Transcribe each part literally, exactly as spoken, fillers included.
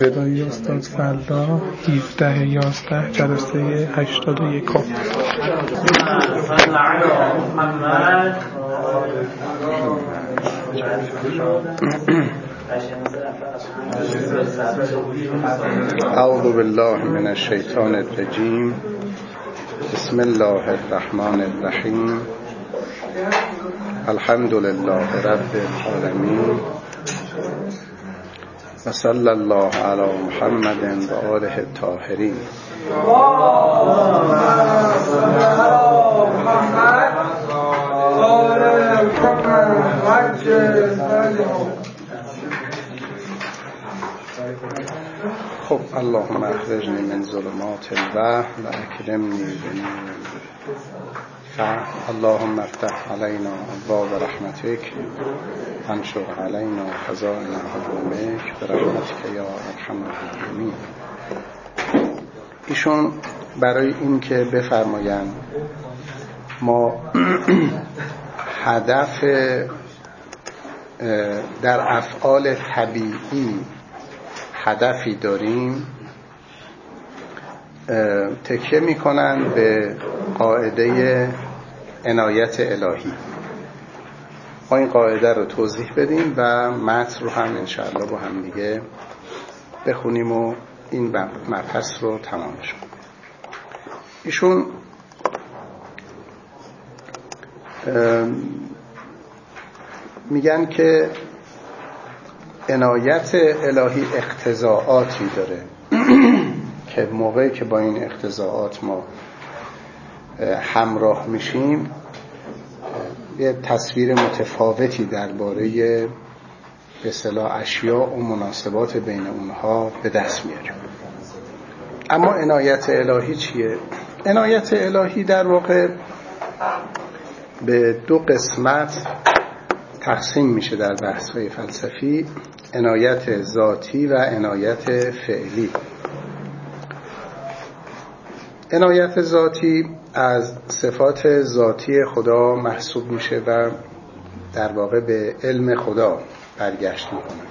ردای استاد فردا هفده یازده جلسه هشتاد و یک. اعوذ بالله من الشیطان الرجیم. بسم الله الرحمن الرحیم. الحمد لله رب العالمین و صلی الله علی محمد و آله الطاهرین. خب اللهم اخرجنی من ظلمات الوهم و اکرمنی بنور الفهم. اللهم افتح علینا ابواب رحمتک انشر علینا خزائن رحمتک برحمتک یا ارحم الراحمین. ایشون برای این که بفرمایند ما هدف در افعال طبیعی هدفی داریم، تکیه میکنن به قاعده عنایت الهی. ما این قاعده رو توضیح بدیم و متن رو هم انشاءالله با هم دیگه بخونیم و این مبحث رو تمامش کنیم. ایشون میگن که عنایت الهی اقتضاعاتی داره که موقعی که با این اقتضاعات ما همراه میشیم یه تصویر متفاوتی درباره به اصطلاح اشیاء و مناسبات بین اونها به دست میاریم. اما عنایت الهی چیه؟ عنایت الهی در واقع به دو قسمت تقسیم میشه در بحث‌های فلسفی: عنایت ذاتی و عنایت فعلی. عنایت ذاتی از صفات ذاتی خدا محسوب میشه و در واقع به علم خدا برگشت میکنه.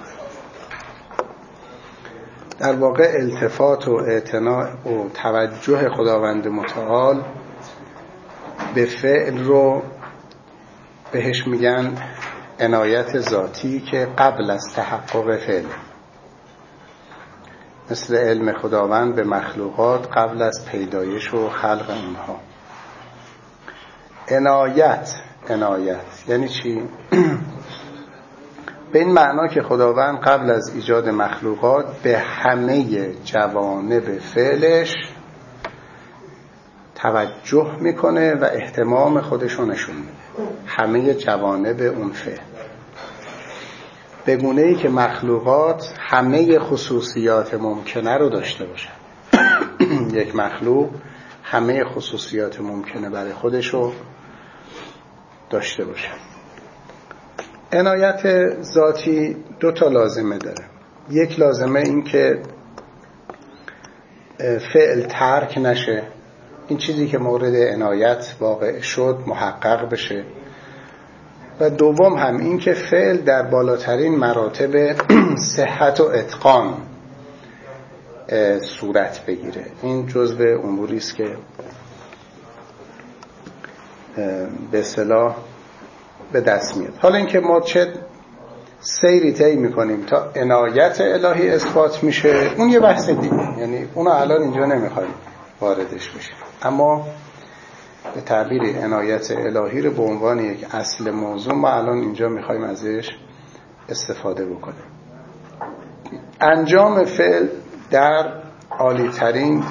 در واقع التفات و اعتنا و توجه خداوند متعال به فعل رو بهش میگن عنایت ذاتی که قبل از تحقق فعل، مثل علم خداوند به مخلوقات قبل از پیدایش و خلق اونها. عنایت عنایت یعنی چی؟ به این معنا که خداوند قبل از ایجاد مخلوقات به همه جوانب فعلش توجه میکنه و اهتمام خودشو نشون میده. همه جوانب اون فعل، به گونه ای که مخلوقات همه خصوصیات ممکنه رو داشته باشن. یک مخلوق همه خصوصیات ممکنه برای خودشو داشته باشه. عنایت ذاتی دو تا لازمه داره. یک لازمه این که فعل ترک نشه، این چیزی که مورد عنایت واقع شد محقق بشه. و دوم هم این که فعل در بالاترین مراتب صحت و اتقان صورت بگیره. این جزء اموری است که به اصطلاح به دست میاد. حالا اینکه ما چه سیری طی میکنیم تا عنایت الهی اثبات میشه، اون یه بحث دیگه، یعنی اونو الان اینجا نمیخوایم واردش بشیم. اما به تعبیر عنایت الهی رو به عنوان یک اصل موضوع ما الان اینجا میخوایم ازش استفاده بکنیم. انجام فعل در عالی‌ترین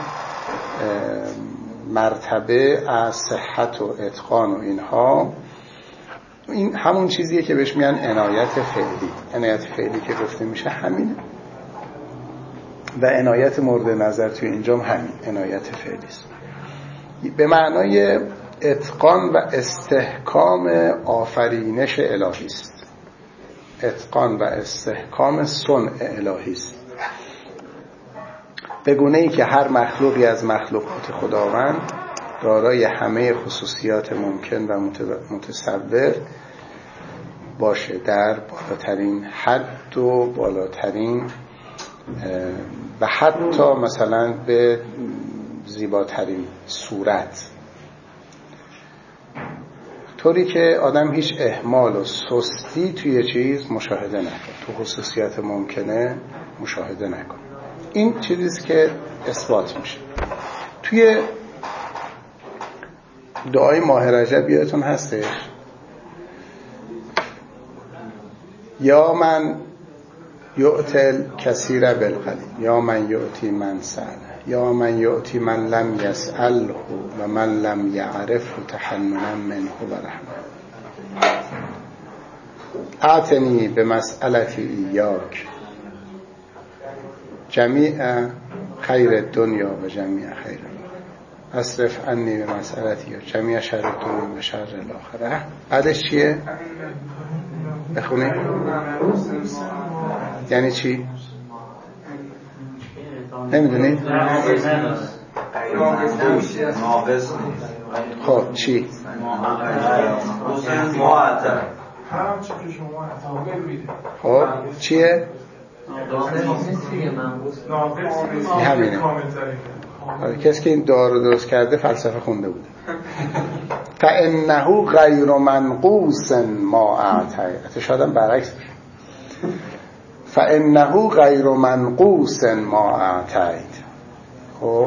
مرتبه از صحت و اتقان و اینها، این همون چیزیه که بهش میگن عنایت فعلی. عنایت فعلی که گفته میشه همینه و عنایت مورد نظر توی اینجا همین عنایت فعلی است، به معنای اتقان و استحکام آفرینش الهی است. اتقان و استحکام صنع الهی است، به گونه ای که هر مخلوقی از مخلوقات خداوند دارای همه خصوصیات ممکن و متصور باشه در بالاترین حد و بالاترین و حتی مثلا به زیباترین صورت، طوری که آدم هیچ اهمال و سستی توی چیز مشاهده نکنه، تو خصوصیات ممکنه مشاهده نکنه. این چیزیست که اثبات میشه. توی دعای ماه رجب یادتون هستش، یا من یؤتل کثیر بالقلیل یا من یؤتی من سأل یا من یؤتی من لم یسأله و من لم یعرفه تحننا منه و رحمه. اعتنی به مسئلتی ایاک جمیع خیر دنیا و جمیع خیر الاخره اصرف عنی به مسئلتی جمیع شر دنیا و شر الاخره. بعدش چیه؟ بخونی؟ یعنی چی؟ نمیدونی؟ خب چی؟ خب چیه؟ این همینه. کسی که این دعا رو درست کرده فلسفه خونده بوده. فإنه غیر منقوص ما اعطیت. شاید برعکس بشه. فإنه غیر منقوص ما اعطیت. خب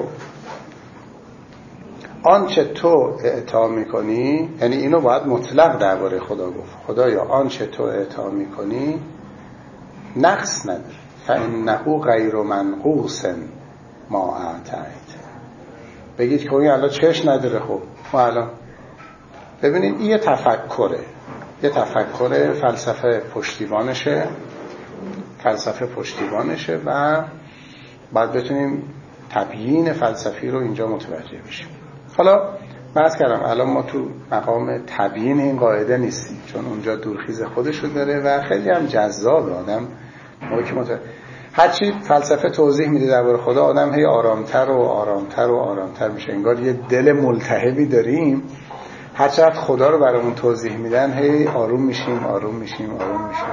آنچه تو اعطا میکنی، یعنی اینو باید مطلق درباره خدا گفت، خدایا آنچه تو اعطا میکنی نقص نداره. فإنه غیر منقوص ما اعطیت. بگید که این الان چش نداره. خب ما الان ببینید این یه تفکره، یه تفکر فلسفه پشتیبانشه، فلسفه پشتیبانشه و باید بتونیم تبیین فلسفی رو اینجا متوجه بشیم. حالا بحث کردم الان ما تو مقام تبیین این قاعده نیستیم، چون اونجا دورخیز خودشو داره و خیلی هم جذاب. آدم موقعی که متوجه هرچی فلسفه توضیح میده درباره خدا، آدم هی آرامتر و آرامتر و آرامتر میشه. انگار یه دل ملتهبی داریم، هر چقدر خدا رو برامون توضیح میدن هی آروم میشیم آروم میشیم آروم میشیم.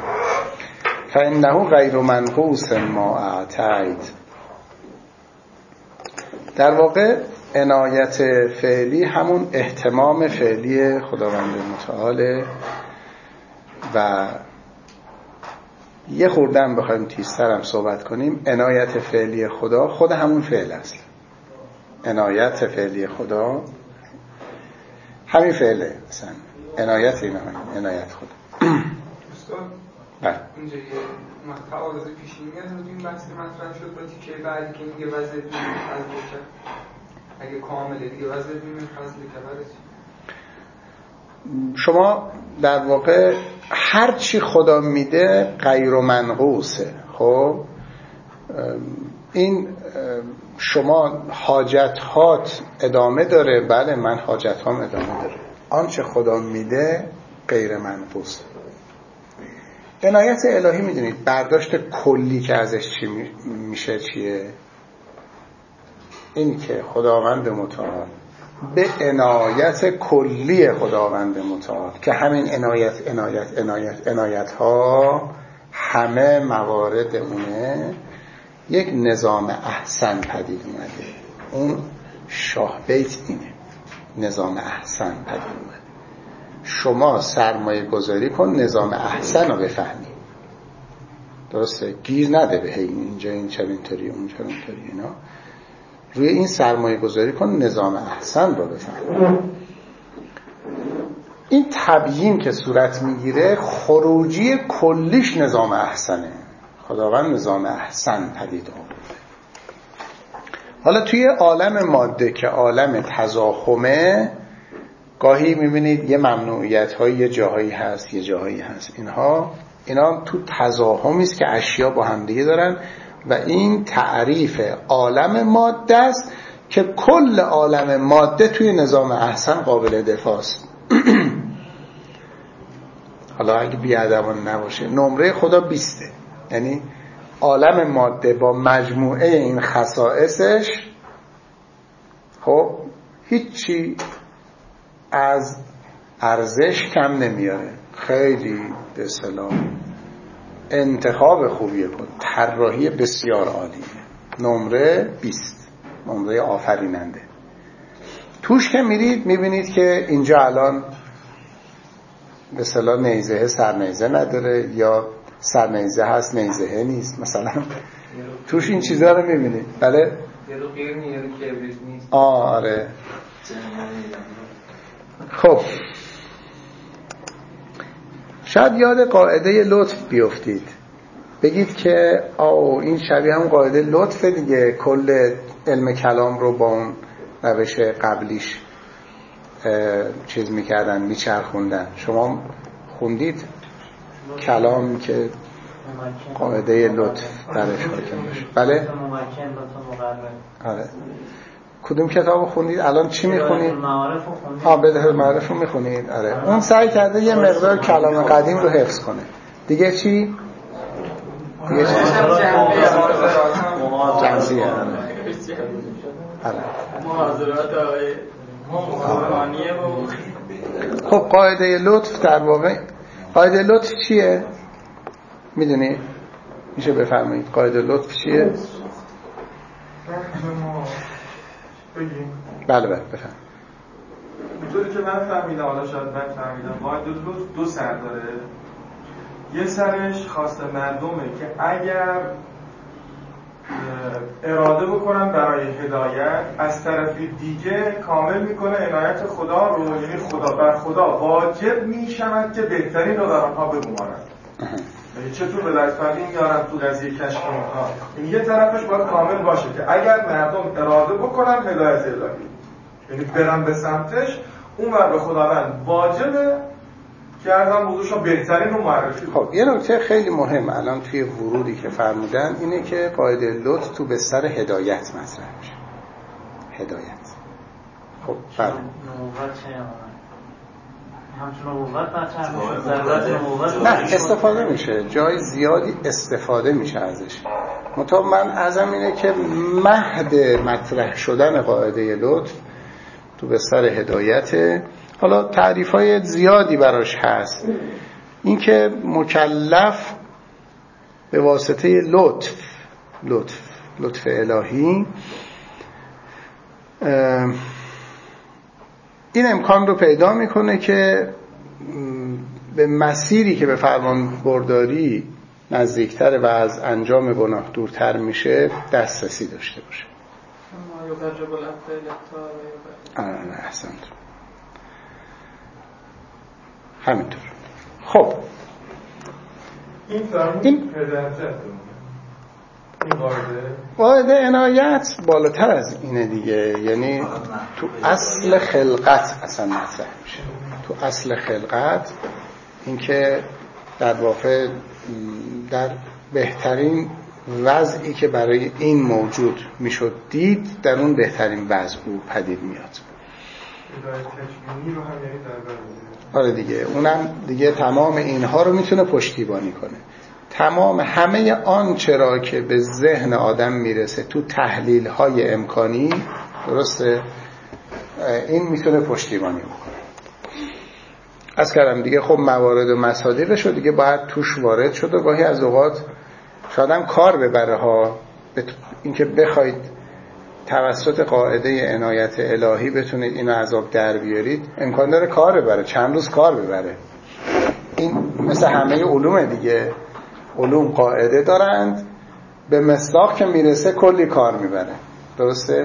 فإنه غیر منقوص ما اعطیت. در واقع عنایت فعلی همون اهتمام فعلی خداوند متعاله و یه خوردن بخوایم تیزترم صحبت کنیم، عنایت فعلی خدا خود همون فعل است. عنایت فعلی خدا همین فعله. مثلا عنایت این همین عنایت خدا. بله اینجا یه تعارض پیشی میاد رو این بحث مطرح شد با تیکه بعدی که میگه وضع دین فضل کرد، اگه کامله دیگه وضع دین فضل کرد. شما در واقع هر چی خدا میده غیر منقوصه. خب این شما حاجت هات ادامه داره، بله من حاجت هام ادامه داره، آنچه خدا میده غیر منقوصه. عنایت الهی میدونید برداشت کلی که ازش چی میشه چیه؟ این که خداوند متعال به عنایت کلی خداوند متعال که همین عنایت عنایت عنایت عنایت ها همه موارد اونه یک نظام احسن پدید اومده. اون شاه بیت اینه، نظام احسن پدید اومده. شما سرمایه گذاری کن نظام احسن رو بفهمی. درسته؟ گیر نده به اینجا این چه اینطوری اونجا اینطوری اینا. روی این سرمایه گذاری کن نظام احسن رو بفهمی. این تبیین که صورت میگیره خروجی کلیش نظام احسنه. خداوند نظام احسن پدید آورده. حالا توی عالم ماده که عالم تزاحمه گاهی میبینید یه ممنوعیت های یه جاهایی هست یه جاهایی هست. اینها اینا تو تزاحمی است که اشیا با هم دیگه دارن و این تعریف عالم ماده است که کل عالم ماده توی نظام احسن قابل دفاع است. حالا اگه بیادبان نباشه نمره خدا بیسته، یعنی عالم ماده با مجموعه این خصائصش خب هیچی از ارزش کم نمیاره. خیلی به اصطلاح انتخاب خوبیه کن، طراحی بسیار عالیه. نمره بیست، نمره آفریننده. توش که میرید میبینید که اینجا الان به اصطلاح نیزه سرنیزه نداره، یا سرنیزه هست نیزه نیست مثلا. توش این چیزا رو میبینید. بله یه رو غیر نیه رو کبریت نیست. آره. خب شاید یاد قاعده لطف بیفتید، بگید که آو این شبیه هم قاعده لطف دیگه، کل علم کلام رو با اون روش قبلیش چیز میکردن، میچرخوندن. شما خوندید کلام که قاعده لطف درش حاکم باشه؟ بله؟ آره. کدوم کتاب خوندید؟ الان چی میخونید؟ ها بدایه المعارف رو میخونید؟ آره. اون سعی کرده یه مقدار کلام قدیم رو حفظ کنه. دیگه چی؟ دیگه چی؟ جنزیه. آره. محاضرات آقای محاضرانیه بود. خب قاعده لطف در واقع قاعده لطف چیه؟ میدونی؟ میشه بفرمایید قاعده لطف چیه؟ بگیم. بله بله بفرمایید. اونطوری که من فهمیدم، حالا شاید من فهمیدم، قاعده لطف دو سر داره. یه سرش خواست مردمه که اگر اراده بکنن برای هدایت، از طرف دیگه کامل میکنه عنایت خدا رو، یعنی خدا بر خدا واجب میشود که بهترین رو در آنها بگمارد. یعنی چطور به دست فردی میارن تو قضیه کشف اونها؟ این یه طرفش باید کامل باشه که اگر مردم اراده بکنن هدایت الهی، یعنی برن به سمتش، اون ور به خداوند واجبه که ارزم موضوعشو بهترین رو معرفی. خب یه نکته خیلی مهم الان توی ورودی که فرمودن اینه که قاعده لطف تو بستر هدایت مطرح میشه. هدایت. خب بله. نبوت چه همچون نبوت مطرح میشه. ضرورت نبوت نه استفاده میشه، جای زیادی استفاده میشه ازش. مطابق من ازم اینه که مهد مطرح شدن قاعده لطف تو بستر هدایته. حالا تعریف‌های زیادی براش هست. اینکه مکلف به واسطه لطف لطف لطف الهی این امکان رو پیدا میکنه که به مسیری که به فرمان برداری نزدیکتر و از انجام گناه دورتر میشه دسترسی داشته باشه. آره احسنت. همینطور. خب این فرمون این هدایت این قاعده قاعده عنایت بالاتر از اینه دیگه، یعنی تو اصل خلقت اصلا مطرح میشه. تو اصل خلقت اینکه در واقع در بهترین وضعی که برای این موجود میشد دید، در اون بهترین وضع او پدید میاد. هدایت تکوینی رو هم یعنی در بر آره دیگه، اونم دیگه تمام اینها رو میتونه پشتیبانی کنه. تمام همه آن چرا که به ذهن آدم میرسه تو تحلیل های امکانی، درسته، این میتونه پشتیبانی بکنه. از کردم دیگه خب موارد و مصادیقش رو دیگه باید توش وارد شد و گاهی از اوقات شاید هم کار ببره ها. اینکه بخواید توسط قاعده عنایت الهی بتونید اینو عذاب در بیارید، امکان داره کار ببره، چند روز کار ببره. این مثل همه علوم دیگه، علوم قاعده دارند، به مصداق که میرسه کلی کار میبره. درسته؟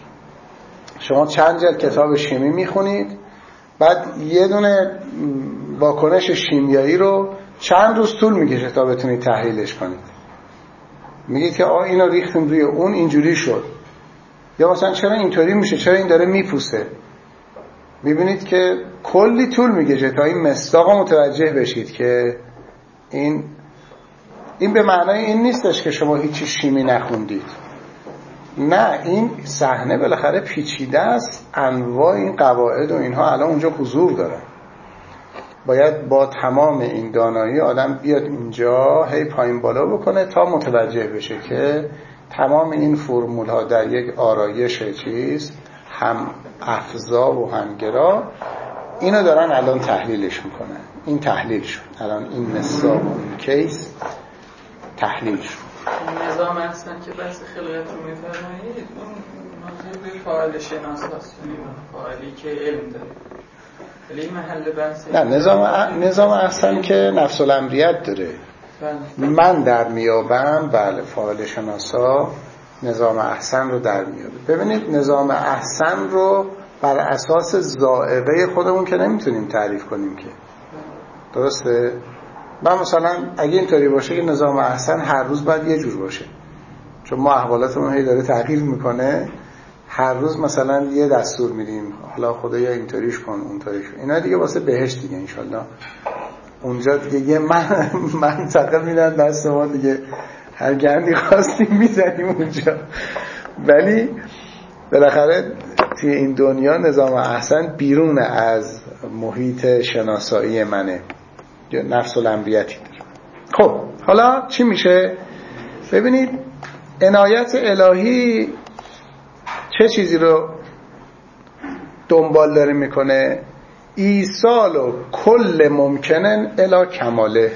شما چند جلد کتاب شیمی میخونید، بعد یه دونه واکنش شیمیایی رو چند روز طول میکشه تا بتونید تحلیلش کنید. میگید که آه اینو ریختیم روی اون اینجوری شد، یا مثلا چرا اینطوری میشه، چرا این داره میپوسه. میبینید که کلی طول میکشه تا این مصداق متوجه بشید که این این به معنای این نیستش که شما هیچی شیمی نخوندید. نه، این صحنه بالاخره پیچیده است، انواع این قواعد و اینها الان اونجا حضور داره. باید با تمام این دانایی آدم بیاد اینجا هی پایین بالا بکنه تا متوجه بشه که تمام این فرمول ها در یک آرایش چیز هم افزا و همگرا اینو دارن الان تحلیلش میکنن. این تحلیل شد الان، این مثال این کیس تحلیل شد. نظام احسن که بحث خلقت رو میفرمایید اون موضوع به فاعل شناس هست، فاعلی که علم داره، ولی محل بحث نه نظام ا... نظام احسن که نفس الامریت داره. من در میابم بله فاعل شناسا نظام احسن رو در میابه. ببینید نظام احسن رو بر اساس ذائقه خودمون که نمیتونیم تعریف کنیم که، درسته؟ من مثلا اگه اینطوری باشه که نظام احسن هر روز باید یه جور باشه، چون ما احوالاتمون هی داره تغییر میکنه، هر روز مثلا یه دستور میدیم حالا خدایا اینطوریش کن اونطوریش کن، اینا دیگه واسه بهشت دیگه انشالله. اونجا دیگه یه من منطقه میدن دست ما دیگه، هر گندی خواستیم میزنیم اونجا. ولی بالاخره توی این دنیا نظام احسن بیرون از محیط شناسایی منه، نفس الامریتی داره. خب حالا چی میشه؟ ببینید عنایت الهی چه چیزی رو دنبال داره میکنه؟ ایصال و کل ممکنن الی کماله،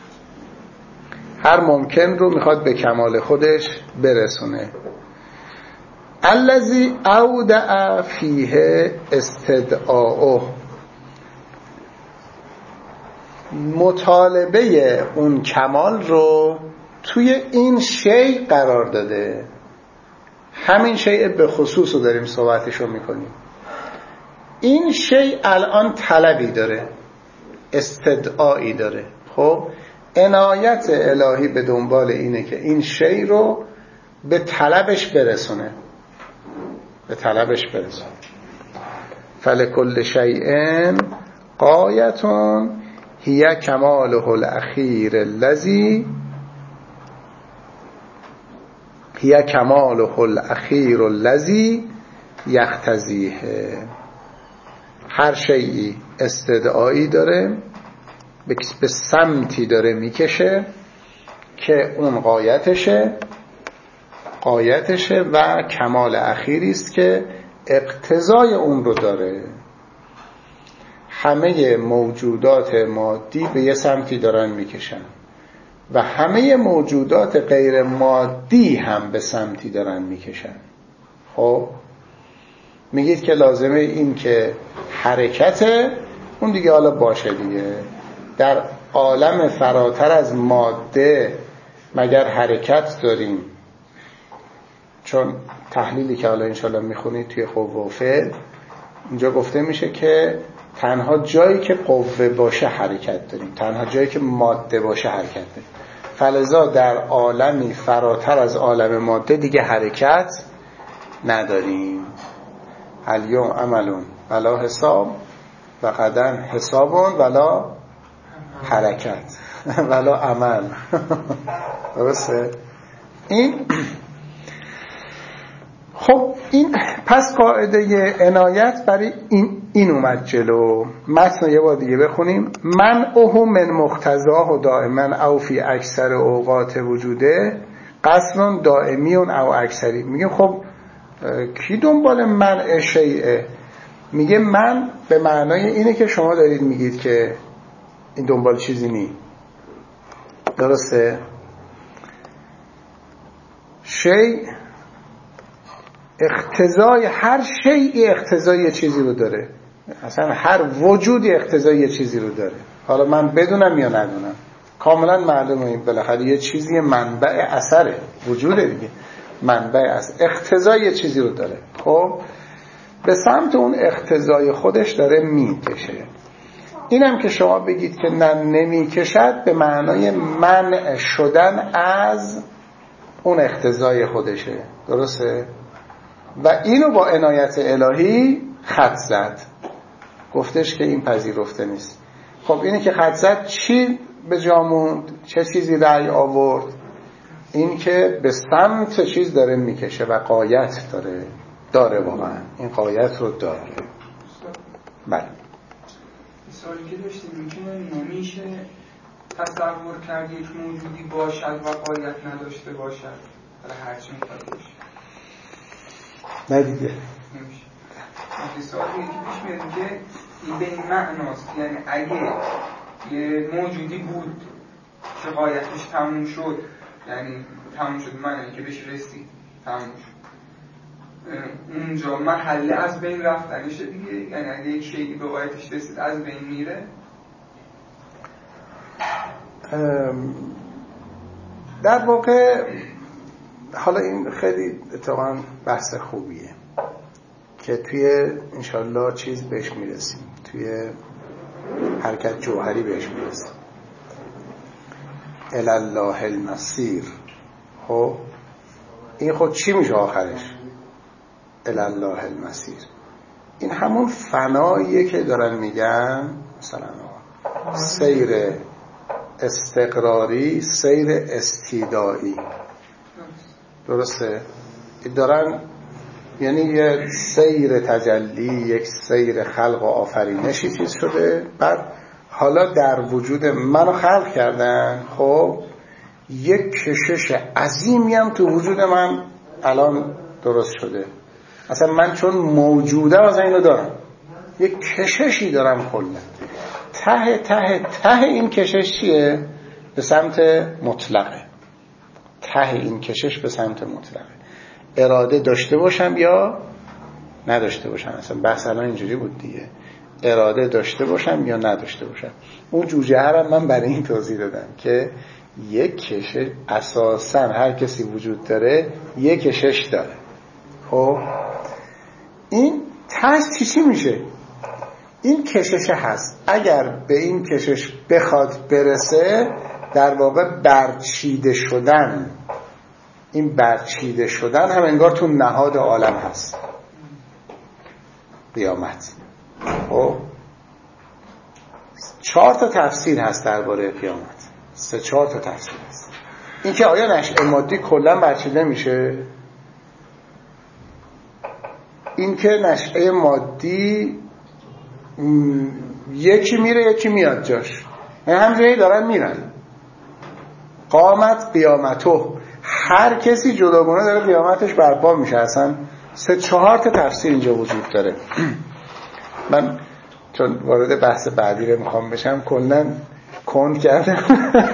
هر ممکن رو میخواد به کمال خودش برسونه. الذی اودع فیه استدعاءه، مطالبه اون کمال رو توی این شیء قرار داده. همین شیء به خصوص رو داریم صحبتش رو میکنیم. این شیء الان طلبی داره، استدعایی داره. خب عنایت الهی به دنبال اینه که این شیء رو به طلبش برسونه، به طلبش برسونه. فلکل شیء غایة هی کماله الاخیر الذی هی کماله الاخیر الذی یقتضیه. هر شیئی استدعایی داره، به سمتی داره میکشه که اون غایتشه، غایتشه و کمال اخیری است که اقتضای اون رو داره. همه موجودات مادی به یه سمتی دارن میکشن و همه موجودات غیر مادی هم به سمتی دارن میکشن. خب میگید که لازمه این که حرکته، اون دیگه حالا باشه دیگه. در عالم فراتر از ماده مگر حرکت داریم؟ چون تحلیلی که حالا انشالله میخونید توی قوه و فعل اینجا گفته میشه که تنها جایی که قوه باشه حرکت داریم، تنها جایی که ماده باشه حرکت داریم. فلذا در عالمی فراتر از عالم ماده دیگه حرکت نداریم. الیوم عملون ولا حساب و غدا حسابون ولا حرکت ولا عمل. درسته؟ این خب این پس قاعده عنایت برای این این اومد جلو. متن یه بار دیگه بخونیم. من اوه من مقتضاه و دائما او فی اکثر اوقات وجوده قصر دائمیون او اکثری. میگه خب کی دنبال منع شیئه؟ میگه من به معنای اینه که شما دارید میگید که این دنبال چیزی نی، درسته؟ شیء اقتضای هر شیء اقتضای چیزی رو داره، اصلا هر وجودی اقتضای چیزی رو داره. حالا من بدونم یا ندونم کاملا معلومه این بالاخره یه چیزی منبع اثره، وجوده دیگه، منبع اثر اقتضای چیزی رو داره. خب به سمت اون اقتضای خودش داره میکشه. اینم که شما بگید که نه نمیکشد به معنای منع شدن از اون اقتضای خودشه، درسته؟ و اینو با عنایت الهی خط زد، گفتش که این پذیرفته نیست. خب اینی که خط زد چی به جا موند؟ چه چیزی رأی آورد؟ این که به سمت چیز داره میکشه و غایت داره داره واقعا این غایت رو داره. بله سوالی که داشتیم میگه نمیشه تصور کرد یک موجودی باشد و غایت نداشته باشد، برای هرچی میخواد باشه. نه دیگه نمیشه. سوالی که پیش میاد که این به این معناست، یعنی اگه یه موجودی بود که غایتش تموم شد یعنی تموم شد، من که بهش رسید تموم شد. اونجا محله از بین رفتنشه دیگه، یعنی اگه یک شیعی به غایتش رسید از بین میره. در واقع حالا این خیلی اتفاقا بحث خوبیه که توی انشالله چیز بهش میرسیم، توی حرکت جوهری بهش میرسیم. الالله المصیر. خب این خود چی میشه آخرش؟ الالله المصیر. این همون فناییه که دارن میگن مثلا سیر استقراری، سیر استیدایی. درسته؟ دارن یعنی یه سیر تجلی، یک سیر خلق و آفرینشی چیز شده، بعد حالا در وجود منو خلق کردن، خب یک کشش عظیمی هم تو وجود من الان درست شده. اصلا من چون موجوده اصلا اینو دارم، یک کششی دارم کلا. ته ته ته این کشش چیه؟ به سمت مطلقه. ته این کشش به سمت مطلقه. اراده داشته باشم یا نداشته باشم. اصلا بحث الان اینجوری بود دیگه، اراده داشته باشم یا نداشته باشم. اون جوجه هرم من برای این توضیح دادم که یک کشش اساسا هر کسی وجود داره یک کشش داره. خب این تاش چی چی میشه؟ این کشش هست. اگر به این کشش بخواد برسه، در واقع برچیده شدن، این برچیده شدن هم انگار تو نهاد عالم هست، قیامت. خب چهار تا تفسیر هست درباره قیامت، سه چهار تا تفسیر هست. این که آیا نشأه مادی کلا برچیده میشه؟ این که نشأه مادی م... یکی میره یکی میاد جاش، یعنی همجوری دارن میرن. قامت قیامتو، هر کسی جداگانه داره قیامتش برپا میشه. اصلا سه چهار تا تفسیر اینجا وجود داره. من چون وارد بحث بعدی رو میخوام بشم کلا کند کردم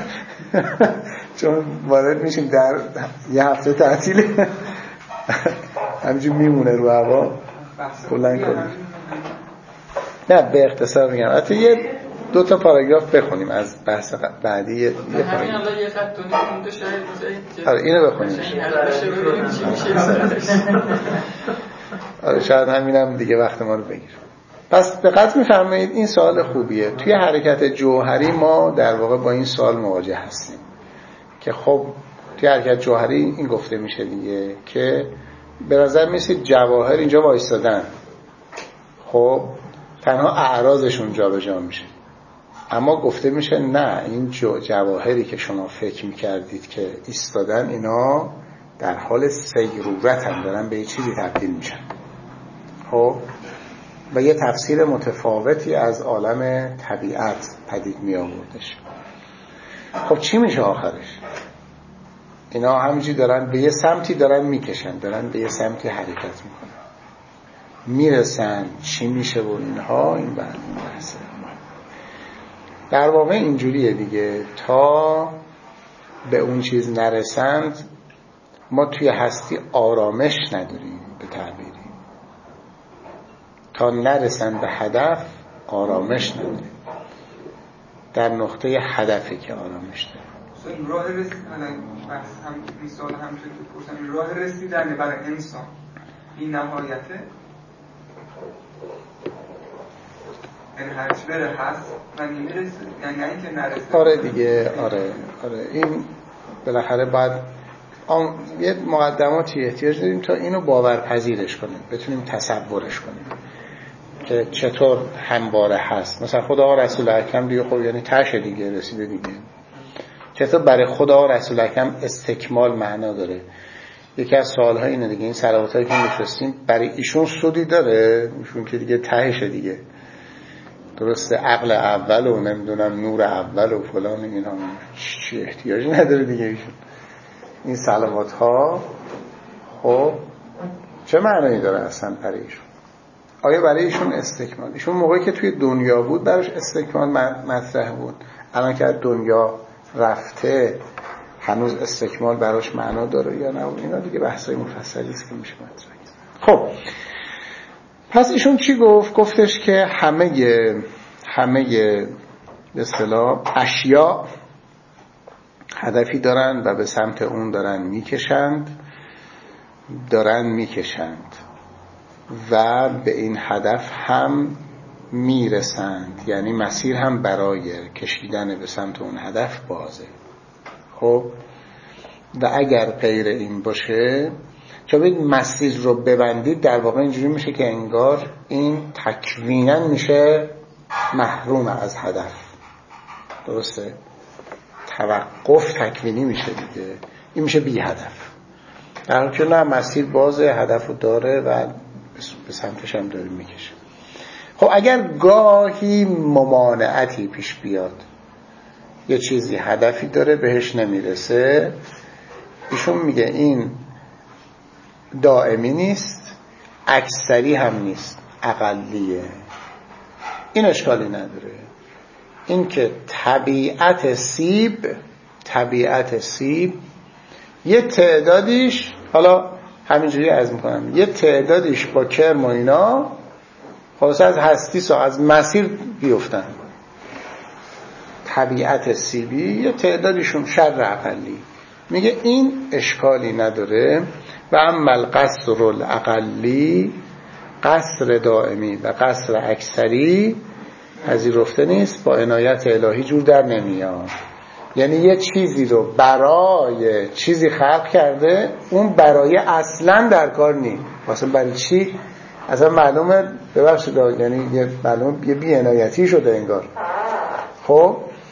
چون وارد میشیم در یه هفته تعطیل همینجور میمونه رو هوا کلا کند. نه به اختصار میگم، حتی یه دو تا پاراگراف بخونیم از بحث بعدی. یه پاراگراف همین الان یه خط دونی مونده شاید. آره اینو بخونیم. آره شاید همینم دیگه وقت ما رو بگیر. پس دقت می‌فرمایید این سوال خوبیه. توی حرکت جوهری ما در واقع با این سوال مواجه هستیم که خب توی حرکت جوهری این گفته میشه دیگه که به نظر میسید جواهر اینجا وایستادن، خب تنها اعراضشون جا به جا میشه. اما گفته میشه نه، این جواهری که شما فکر میکردید که ایستادن، اینا در حال سیرورت هم دارن به یه چیزی تبدیل میشن. خب و یه تفسیر متفاوتی از عالم طبیعت پدید می آوردش. خب چی میشه آخرش؟ اینا همینجوری دارن به یه سمتی دارن میکشن، دارن به یه سمتی حرکت میکنن، میرسن چی میشه و اینها. این بحثه در واقع اینجوریه دیگه، تا به اون چیز نرسند ما توی هستی آرامش نداریم. به تعبیری تا نرسن به هدف آرامش نداریم. در نقطه هدفی که آرامش داریم. راه رسیدن بحث هم مثال همونطور که گفتم، راه رسیدن برای انسان این نهایته، یعنی هرچی بره هست و نمیرسه، یعنی اینکه نرسه. آره دیگه، آره آره این بالاخره باید آم... یه مقدماتی احتیاج داریم تا اینو باورپذیرش کنیم، بتونیم تصورش کنیم که چطور همواره هست. مثلا خدا و رسول اکرم دیگه خب یعنی تشه دیگه، رسیده دیگه. چطور برای خدا و رسول اکرم استکمال معنا داره. یکی از سوال‌ها اینه دیگه، این صلواتایی که می‌فرستیم برای ایشون سودی داره؟ ایشون که دیگه تهشه دیگه، درسته؟ عقل اول و نمیدونم نور اول و فلان اینا چی احتیاجی نداره دیگه ایشون. این صلوات ها خب چه معنی داره اصلا برای ایشون؟ آیا برای ایشون استکمال؟ ایشون موقعی که توی دنیا بود براش استکمال مطرح بود. الان که از دنیا رفته هنوز استکمال براش معنا داره یا نه، اینا دیگه بحثای مفصلی است که میشه مطرح کرد. خب پس ایشون چی گفت؟ گفتش که همه همه به اصطلاح اشیاء هدفی دارن و به سمت اون دارن میکشند دارن میکشند و به این هدف هم میرسند، یعنی مسیر هم برای کشیدن به سمت اون هدف بازه. خب و اگر غیر این باشه، چون ببینید مسیر رو ببندید در واقع اینجوری میشه که انگار این تکویناً میشه محروم از هدف. درسته؟ توقف تکوینی میشه دیگه، این میشه بی هدف. در حالی که نه، مسیر بازه، هدف رو داره و به سمتش هم داره میکشه. خب اگر گاهی ممانعتی پیش بیاد، یه چیزی هدفی داره بهش نمیرسه، ایشون میگه این دائمی نیست، اکثری هم نیست، اقلیه. این اشکالی نداره. این که طبیعت سیب طبیعت سیب یه تعدادیش، حالا همینجوری عرض میکنم، یه تعدادیش با کرم و اینا خلاص از هستی سا از مسیر بیفتن. طبیعت سیبی یه تعدادیشون شر اقلی. میگه این اشکالی نداره. و اما القصر الاقلی، قصر دائمی و قصر اکثری پذیرفته نیست، با عنایت الهی جور در نمیاد. یعنی یه چیزی رو برای چیزی خلق کرده، اون برای اصلا در کار نیست. واسه برای چی؟ اصلا معلومه، ببخشید یعنی یه معلومه یه بی عنایتی شده انگار. خب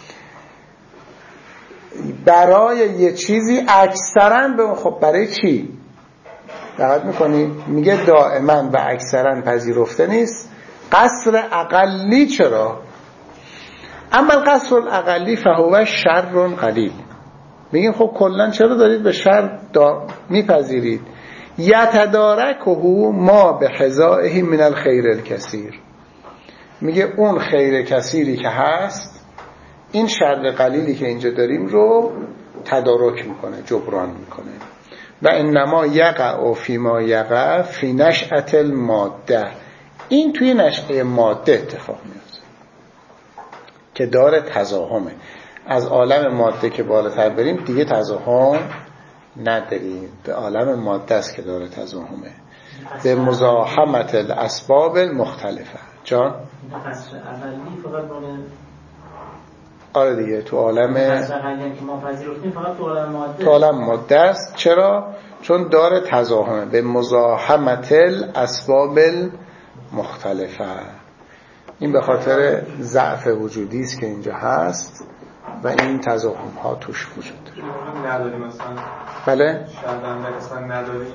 برای یه چیزی اکثرا به، خب برای چی؟ دقت میکنی؟ میگه دائما و اکثرا پذیرفته نیست. قصر اقلی چرا؟ اما القصر الاقلی فهو شر قلیل. میگیم خب کلا چرا دارید به شر میپذیرید؟ یتدارکه ما به حذائه من الخیر الکثیر. میگه اون خیر کثیری که هست، این شر قلیلی که اینجا داریم رو تدارک میکنه، جبران میکنه. و انما یقع فی ما یقع فی نشأة الماده. این توی نشأه ماده اتفاق میفته که داره تزاحمه. از عالم ماده که بالاتر بریم دیگه تزاحم نداریم، به عالم ماده است که داره تزاحمه، به مزاحمت الاسباب المختلفه. جان قصر اولی فقط مال آره دیگه تو عالم قصر اولی که ما پذیرفتیم فقط تو عالم ماده تو عالم ماده است. چرا؟ چون داره تزاحمه به مزاحمت الاسباب المختلفه. این به خاطر ضعف وجودی است که اینجا هست و این تزاحم ها توش وجود داره. نداریم مثلا. بله؟ شاید هم مثلا نداریم.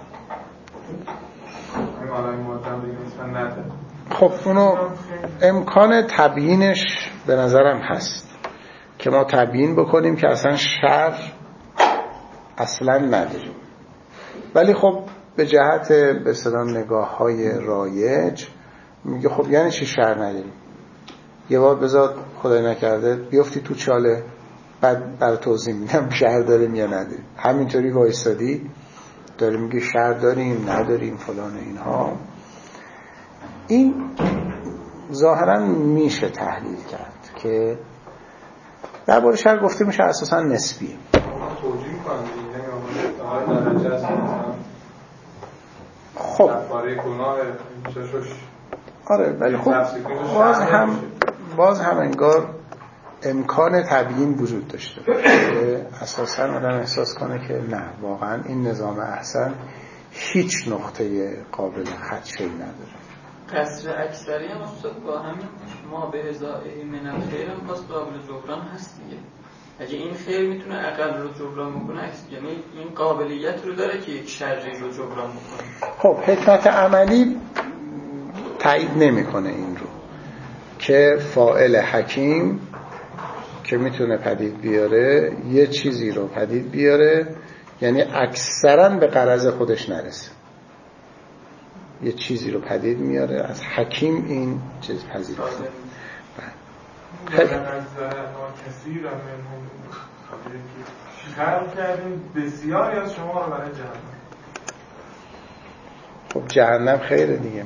این عالم ماده هم دیگه مثلا نداریم. خب اونو امکان تبیینش به نظرم هست که ما تبیین بکنیم که اصلا شر اصلا نداریم. ولی خب به جهت به اصطلاح نگاه های رایج میگه خب یعنی چی شر نداریم؟ یه بار بذار خدای نکرده بیافتی تو چاله، بعد برای توضیح میدم شر داریم یا نداریم. همینطوری وایستادی داریم میگه شر داریم نداریم فلان اینها. این ظاهرا میشه تحلیل کرد که درباره شر گفته میشه اساسا نسبیه. توجیه کنم دیگه درجه خب درباره گناه چشوش. آره ولی خب باز هم باز هم انگار امکان تبیین وجود داشته که اساسا آدم احساس کنه که نه واقعا این نظام احسن هیچ نقطه قابل خدشه‌ای نداره. قصر اکثری هم اصلا با همین ما به ازائه من الخیر هم باز قابل جبران هست دیگه. اگه این خیر میتونه اقل رو جبران بکنه، یعنی این قابلیت رو داره که یک شری رو جبران بکنه. خب حکمت عملی تایید نمیکنه این رو که فاعل حکیم که میتونه پدید بیاره یه چیزی رو پدید بیاره، یعنی اکثرا به غرض خودش نرسه، یه چیزی رو پدید میاره. از حکیم این چیز پذیرفته. خلق کردیم بسیاری از شما رو برای جهنم. خب جهنم خیره دیگه.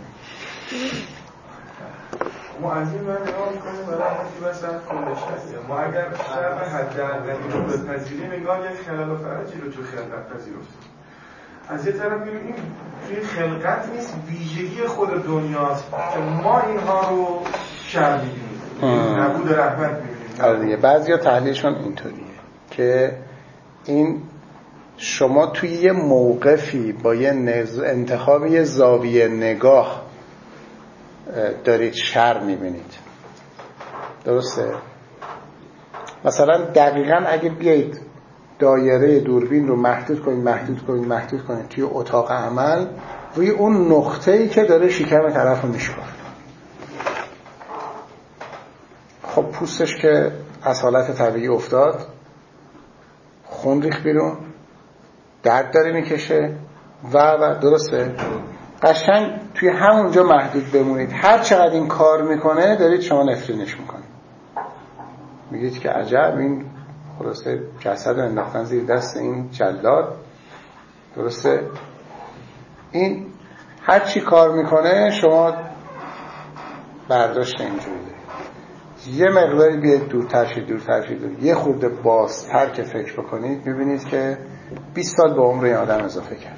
ما از این ور نگاه میکنیم برای همتی بسر کلش هستیم. ما اگر شرط حداقلی رو بپذیریم انگار یک خلل و فرجی رو تو خلقت پذیرفتیم. از یه طرف میبینیم توی خلقت نیست، ویژگی خود دنیاست که ما اینها رو شر میبینیم، نبود رحمت میبینیم. آره دیگه بعضیا تحلیلشون اینطوریه که این شما توی یه موقفی با یه نز... انتخاب یه زاویه نگاه دارید شر میبینید. درسته؟ مثلا دقیقاً اگه بیایید دایره دوربین رو محدود کنید محدود کنید محدود کنید توی اتاق عمل روی اون نقطه‌ای که داره شکم طرف رو میشکافه، خب پوستش که از حالت طبیعی افتاد، خون ریخت بیرون، درد داره میکشه و و درسته؟ قشنگ توی همونجا محدود بمونید. هر چقدر این کار میکنه دارید شما نفرینش میکنید، میگید که عجب این خلاصه جسد رو انداختن زیر دست این جلاد. درسته؟ این هر چی کار میکنه شما برداشت اینجوری دارید. یه مقداری بیاید دورتر شید دورتر شید یه خورده بازتر که فکر بکنید میبینید که بیست سال به عمر این آدم اضافه کرد.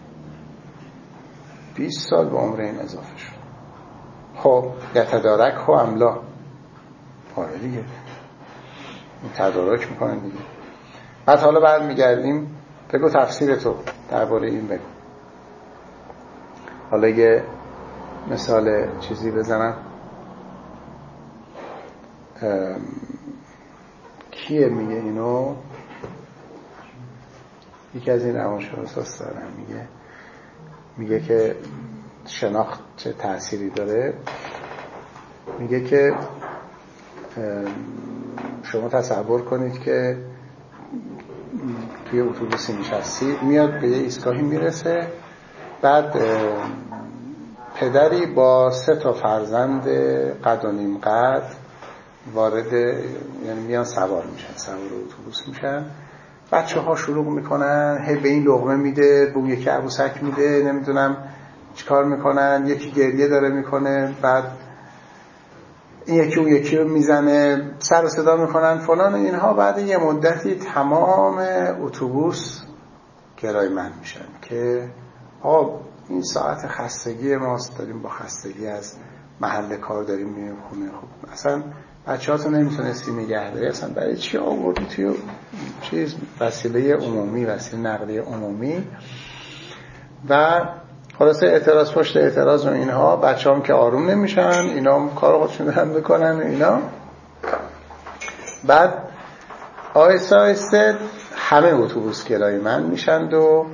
بیست سال به عمر این اضافه شد. خب یتدارک خو املا، آره دیگه این تدارک میکنن دیگه. بعد حالا بعد میگردیم بگو تفسیر تو درباره این بگو. حالا یه مثال چیزی بزنم. کیه میگه اینو؟ یکی از این روانشناساست دارن میگه میگه که شناخت چه تأثیری داره. میگه که شما تصور کنید که توی اتوبوسی نشستی، میاد به یه ایستگاهی میرسه، بعد پدری با سه تا فرزند قد و نیم قد وارد، یعنی میان سوار میشن، سوار اتوبوس میشن. بچه ها شروع میکنن هی به این لقمه میده، به اون یکی عروسک میده، نمیدونم چیکار میکنن، یکی گریه داره میکنه، بعد این یکی اون یکی رو میزنه، سر و صدا میکنن فلان اینها. بعد یه مدتی تمام اتوبوس گرایمند میشن که آقا این ساعت خستگی ماست، داریم با خستگی از محل کار داریم میریم خونه. خب اصلا بچه ها تو نمیتونستی نگه داری، اصلا برای چی آوردی توی چیز وسیله عمومی، وسیله نقلیه عمومی. و خلاصه اعتراض پشت اعتراض و اینها. بچه هم که آروم نمیشن، اینا هم کار خودشون دارن بکنن و اینا. بعد آهسته آهسته همه اتوبوس گرایمند میشند و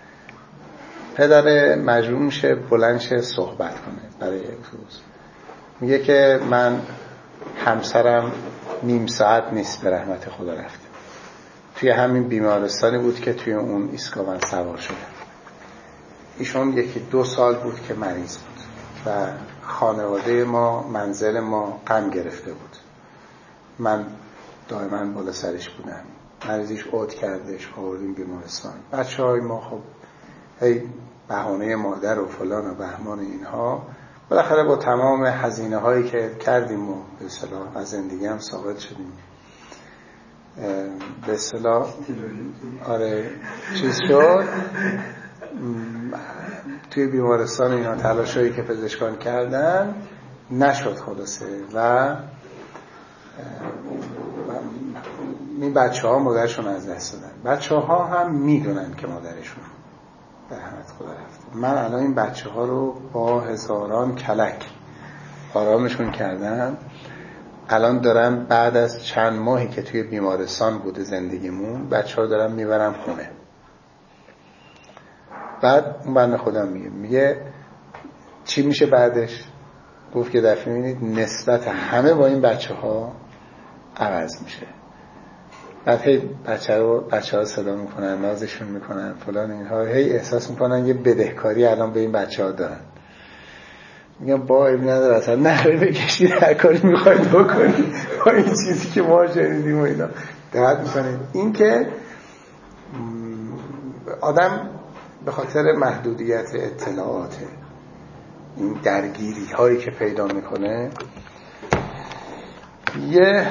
پدر مجبور میشه بلند شه صحبت کنه برای اتوبوس. میگه که من همسرم نیم ساعت نیست به رحمت خدا رفته، توی همین بیمارستانی بود که توی اون ایستگاه من سوار شدم. ایشون یکی دو سال بود که مریض بود و خانواده ما، منزل ما غم گرفته بود. من دائما بالا سرش بودم، مریضیش عود کردش، آوردیم بیمارستان. بچه های ما خب هی بهانه مادر و فلان و بهمان اینها. بالاخره با تمام هزینه هایی که کردیم و به اصطلاح از زندگی هم ثابت شدیم، به اصطلاح آره چیز شد. توی بیمارستان اینا تلاشایی که پزشکان کردن نشد خلاصه. و این بچه ها مادرشون از دست دادن. بچه ها هم میدونن که مادرشون به رحمت خدا رفته. من الان این بچه ها رو با هزاران کلک آرامشون کردم. الان دارم بعد از چند ماهی که توی بیمارستان بوده زندگیمون، بچه ها دارم میبرم خونه. بعد اون بنده خودم میگه میگه چی میشه بعدش؟ گفت که دفعه میبینید نسبت همه با این بچه ها عوض میشه. بعد هی بچه ها بچه ها صدا میکنن، نازشون میکنن فلان اینها، هی احساس میکنن یه بدهکاری الان به این بچه ها دارن. میگم با ایب نداره، اصلا نهره بکشید، هر کاری میخواید بکنید با این چیزی که ما شنیدیم و اینا درد میکنید. این که آدم به خاطر محدودیت اطلاعات، این درگیری هایی که پیدا میکنه، یه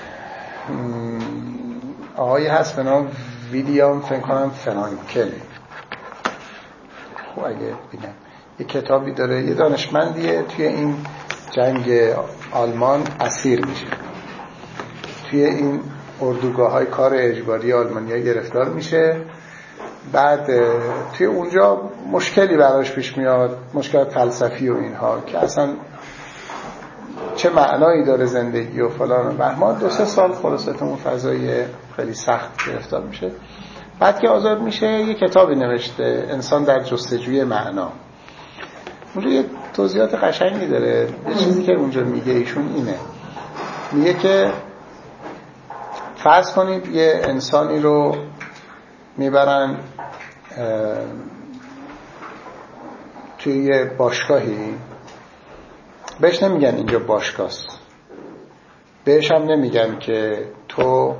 آقایی هست به نام ویلیام فکر کنم فرانکل، خب اگه بگم یه کتابی داره، یه دانشمندیه توی این جنگ آلمان اسیر میشه، توی این اردوگاه های کار اجباری آلمانیا گرفتار میشه، بعد توی اونجا مشکلی براش پیش میاد، مشکل فلسفی و اینها که اصلا چه معنایی داره زندگی و فلان و بهمان. دو سه سال خلاصه اون فضای خیلی سخت گرفتار میشه. بعد که آزاد میشه یه کتابی نوشته، انسان در جستجوی معنا. اونجا یه توضیحات قشنگی داره. یه چیزی که اونجا میگه ایشون اینه، میگه که فرض کنید یه انسانی رو میبرن توی یه باشگاهی، بهش نمیگن اینجا باشگاهست، بهش هم نمیگن که تو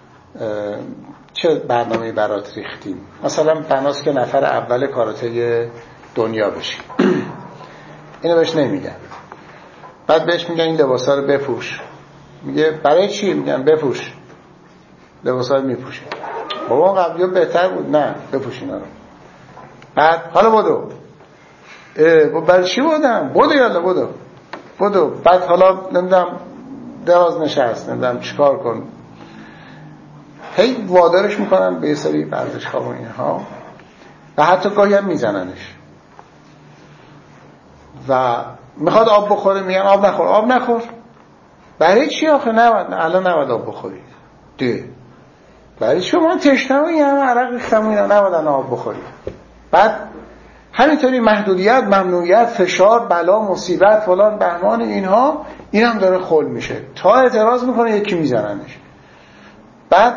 چه برنامه‌ای برات ریختیم، مثلا بناست که نفر اول کاراته دنیا بشی، اینو بهش نمیگن. بعد بهش میگن این لباسا رو بپوش، میگه برای چی؟ میگن بپوش، لباسا رو میپوشه. بابا قبلی بهتر بود، نه بپوش اینا رو. بعد حالا بدو، اه برای چی بودم؟ بدو یالا بدو بدو. بعد حالا نمیدونم دراز نشست، نمیدونم چیکار کن، هی وادارش میکنن به یه سری ورزش‌ها و اینها، و حتی گاهی هم میزننش و میخواد آب بخوره، میگن آب نخور، آب نخور. برای چی آخه؟ نباید، الان نباید آب بخوری. ده برای چی؟ من تشنم، این همه عرق ریختم، اینا نباید آب بخوری. بعد همینطوری محدودیت، ممنوعیت، فشار، بلا، مصیبت، فلان بهمان اینها، اینم داره خل میشه تا اعتراض میکنه یکی میزننش. بعد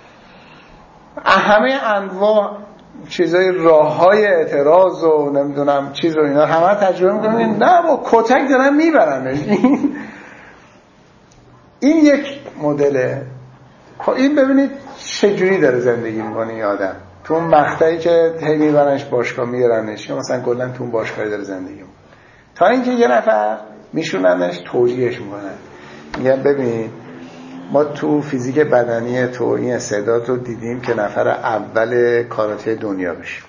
همه انواع چیزای راههای اعتراض و نمیدونم چیز و اینا همه تجربه میکنن، نه با کتک دارن میبرنش. این این یک مدله. خب این ببینید چجوری داره زندگی میکنه این آدم تو اون مقطعی که هی میبرنش باشگاه میارنش، یا مثلا کلا تو اون باشگاهی داره زندگی میکنه، تا اینکه یه نفر میشوننش توجیهش میکنن، میگن ببین ما تو فیزیک بدنی تو این استعداد رو دیدیم که نفر اول کاراته دنیا بشیم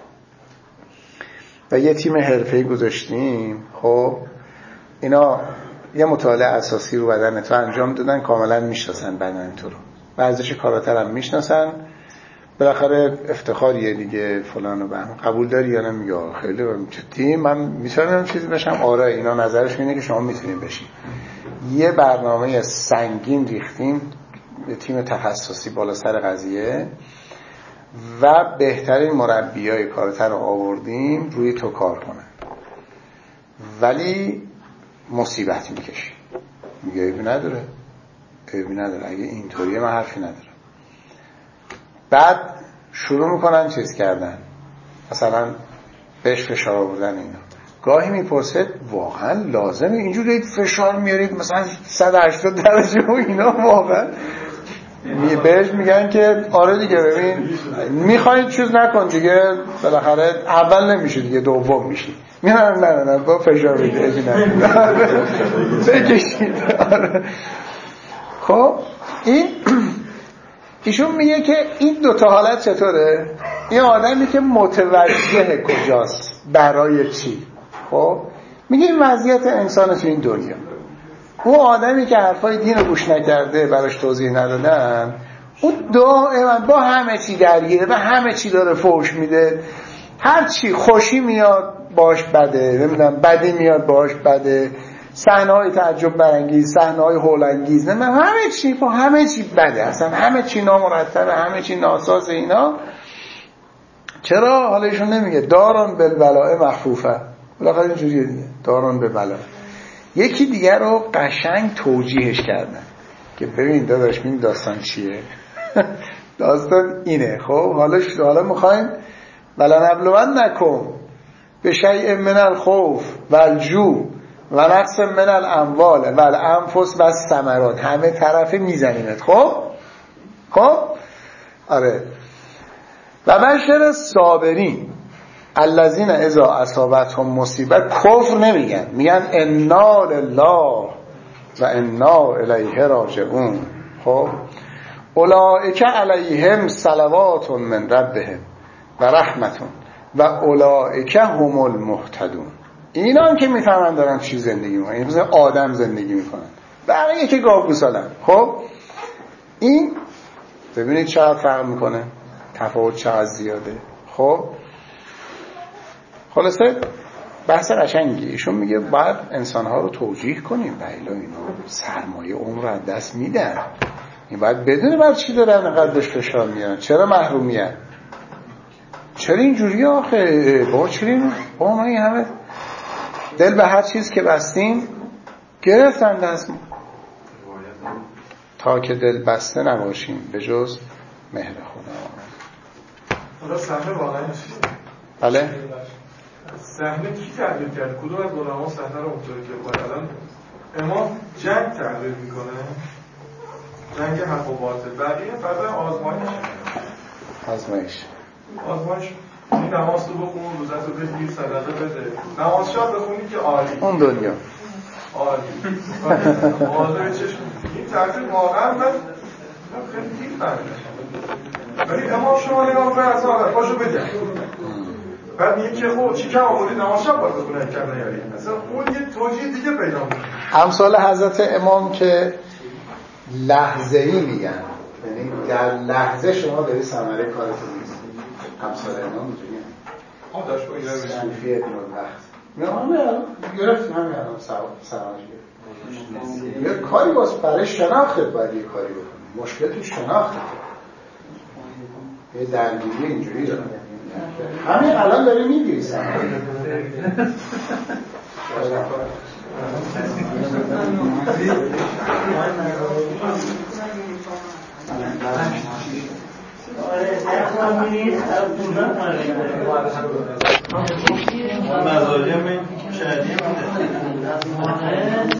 و یه تیم حرفه‌ای گذاشتیم. خب اینا یه مطالعه اساسی رو بدن تو انجام دادن، کاملا میشناسن بدن تو رو، ورزش کاراته هم میشناسن، بالاخره افتخاریه دیگه فلان و بهم، قبول داری یا نه؟ میگه خیلی جدی من میتونم چیزی بشم. آره اینا نظرش اینه که شما میتونین بشین. یه برنامه سنگین ریختیم، تیم تخصصی بالا سر قضیه و بهترین مربیای کاراته رو آوردیم روی تو کار کنن، ولی مصیبت میکشی. میگه عیبی نداره، عیبی نداره، اگه اینطوریه من حرفی ندارم. بعد شروع میکنن چیز کردن، مثلا بهش فشار آوردن اینا. گاهی میپرسه واقعا لازمه اینجوری فشار میارید مثلا صد و هشتاد درجه و اینا؟ واقعا می بهش میگن که آره دیگه، ببین میخواید چیز نکن دیگه، بالاخره اول نمیشه دیگه دوم میشی. نه نه نه با فشار میده بکشید. خب این ایشون میگه که این دوتا حالت چطوره؟ این آدمی که متوجه کجاست برای چی، خب میگه این وضعیت انسان تو این دنیا. اون آدمی که حرفای دین رو گوش نکرده، براش توضیح ندادن، اون دائما با همه چی درگیره و همه چی داره فوش میده، هر چی خوشی میاد باش بده، نمیدونم بدی میاد باش بده، صحنه‌های تعجب برانگیز، صحنه‌های هول انگیز، نمیدونم همه چی با همه چی بده، اصلا همه چی نامرتبه، همه چی ناساز. اینا چرا؟ حالا ایشون نمیگه داران بالبلاء مخفوفه، بالاخره اینجوریه دیگه، داران بالبلاء. یکی دیگر رو قشنگ توجیهش کردن که ببین داداش این داستان چیه؟ داستان اینه. خب حالا حالا میخوایم ولا نبلونکم بشیء من الخوف والجوع و نقص من الاموال و الانفس و الثمرات، همه طرفه میزنیمت. خب خب آره و بشر صابرین الذین اذا اصابتهم مصیبه. کفر نمیگن، میگن انا لله و انا الیه راجعون. خب اولئک علیهم صلوات من ربهم و رحمتون و اولئک هم المهتدون. اینا هم که میفهمن دارن چی زندگی میکنن، این مثل آدم زندگی میکنن، بقیه که گاوگوسالن. خب این ببینید چقدر فرق میکنه، تفاوت چقدر زیاده. خب خلاصه بحث قشنگی. ایشون میگه باید انسانها رو توجیه کنیم، بایلا اینا سرمایه عمر رو از دست میدن، این باید بدونه بر چی دارن انقدر بهش فشار میارن، چرا محرومیت، چرا اینجوری آخه بابا، چرا این بابا ما این همه دل به هر چیز که بستیم گرفتن دست ما. تا که دل بسته نباشیم به جز مهر خدا. حالا صحنه واقعا چیه؟ بله؟ صحنه کی تحلیل کرد؟ کدوم از علما صحنه رو اونطوری که باید الان امام جنگ تحلیل میکنه، جنگ حق و باطل، بقیه فضای آزمایش آزمایش آزمایش این نماز تو بخون، روزت رو بگیر، صدقه بده، نماز شاد بخونی که عالی، اون دنیا عالی مواظب چشم. این تحلیل واقعا من خیلی دیر فهمیدم، ولی امام شما نگاه کنه از آقا پاشو بده، بعد میگه که خب چی کم آوردی نماز شب باید بخونه کم نیاری، اصلا اون یه توجیه دیگه پیدا میکنه. امثال حضرت امام که لحظه‌ای میگن، یعنی در لحظه شما داری ثمره کارتون نیست. امثال امام اینجوریه. آه داشت با اینا میشه. صوفی ابن الوقت. میگم الان گرفتیم همین الان سرانش گرفت. یه کاری واسه برای شناختت باید یه کاری بکنی. مشکل تو شناخته. یه درگیری اینجوری داره. همین الان داره میگیری سمت آره،